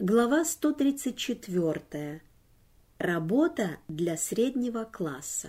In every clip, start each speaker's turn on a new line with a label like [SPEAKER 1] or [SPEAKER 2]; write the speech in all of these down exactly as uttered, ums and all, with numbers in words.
[SPEAKER 1] Глава сто тридцать четыре. Работа для среднего класса.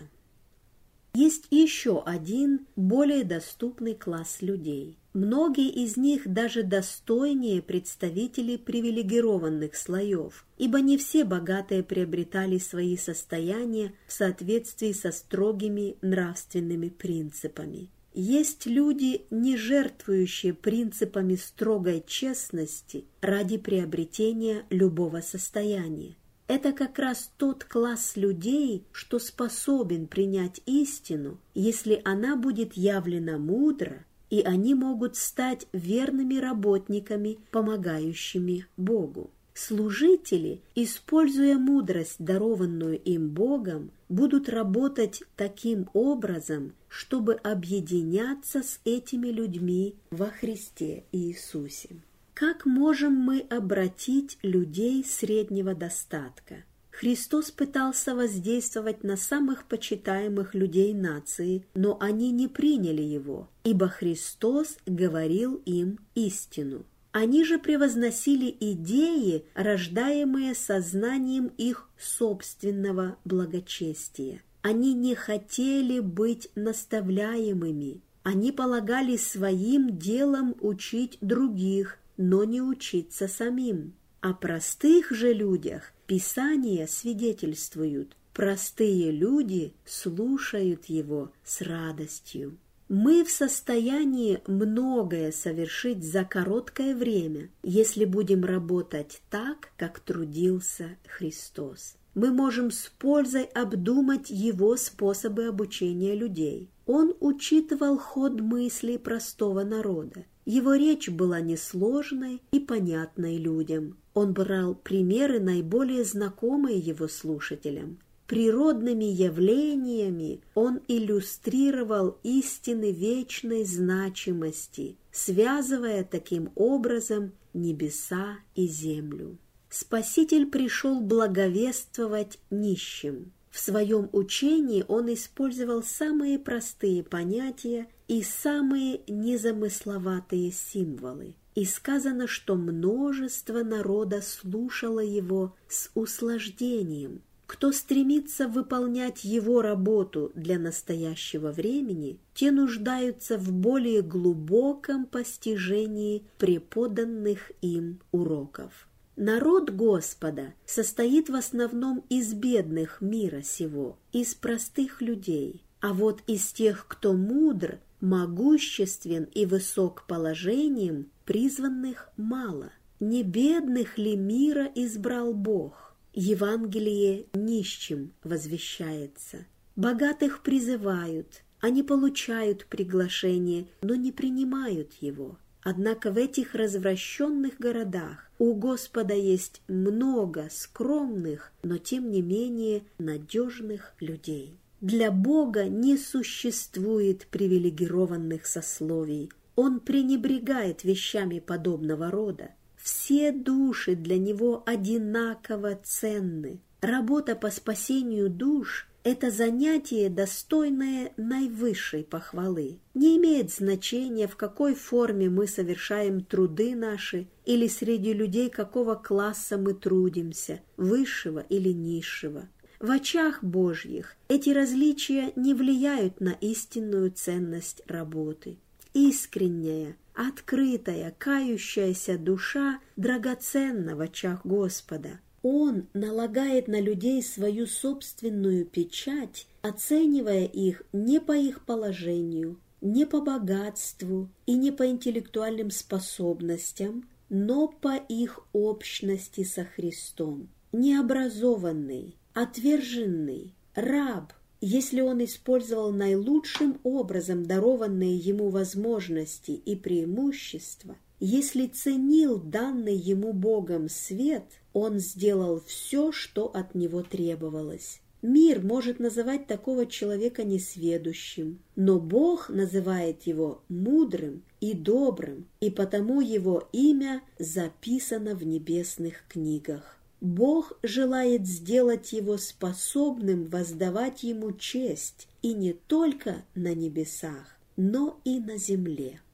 [SPEAKER 1] Есть еще один, более доступный класс людей. Многие из них даже достойнее представителей привилегированных слоев, ибо не все богатые приобретали свои состояния в соответствии со строгими нравственными принципами. Есть люди, не жертвующие принципами строгой честности ради приобретения любого состояния. Это как раз тот класс людей, что способен принять истину, если она будет явлена мудро, и они могут стать верными работниками, помогающими Богу. Служители, используя мудрость, дарованную им Богом, будут работать таким образом, чтобы объединяться с этими людьми во Христе Иисусе. Как можем мы обратить людей среднего достатка? Христос пытался воздействовать на самых почитаемых людей нации, но они не приняли Его, ибо Христос говорил им истину. Они же превозносили идеи, рождаемые сознанием их собственного благочестия. Они не хотели быть наставляемыми. Они полагали своим делом учить других, но не учиться самим. О простых же людях Писания свидетельствуют. Простые люди слушают его с радостью. Мы в состоянии многое совершить за короткое время, если будем работать так, как трудился Христос. Мы можем с пользой обдумать его способы обучения людей. Он учитывал ход мыслей простого народа. Его речь была несложной и понятной людям. Он брал примеры, наиболее знакомые его слушателям. Природными явлениями он иллюстрировал истины вечной значимости, связывая таким образом небеса и землю. Спаситель пришел благовествовать нищим. В своем учении он использовал самые простые понятия и самые незамысловатые символы. И сказано, что множество народа слушало его с услаждением. Кто стремится выполнять его работу для настоящего времени, те нуждаются в более глубоком постижении преподанных им уроков. Народ Господа состоит в основном из бедных мира сего, из простых людей, а вот из тех, кто мудр, могуществен и высок положением, призванных мало. Не бедных ли мира избрал Бог? Евангелие нищим возвещается. Богатых призывают, они получают приглашение, но не принимают его. Однако в этих развращенных городах у Господа есть много скромных, но тем не менее надежных людей. Для Бога не существует привилегированных сословий. Он пренебрегает вещами подобного рода. Все души для Него одинаково ценны. Работа по спасению душ – это занятие, достойное наивысшей похвалы. Не имеет значения, в какой форме мы совершаем труды наши или среди людей какого класса мы трудимся, высшего или низшего. В очах Божьих эти различия не влияют на истинную ценность работы. Искренняя, открытая, кающаяся душа драгоценна в очах Господа. Он налагает на людей свою собственную печать, оценивая их не по их положению, не по богатству и не по интеллектуальным способностям, но по их общности со Христом. Необразованный, отверженный, раб, если он использовал наилучшим образом дарованные ему возможности и преимущества, если ценил данный ему Богом свет, он сделал все, что от него требовалось. Мир может называть такого человека несведущим, но Бог называет его мудрым и добрым, и потому его имя записано в небесных книгах. Бог желает сделать его способным воздавать ему честь и не только на небесах, но и на земле.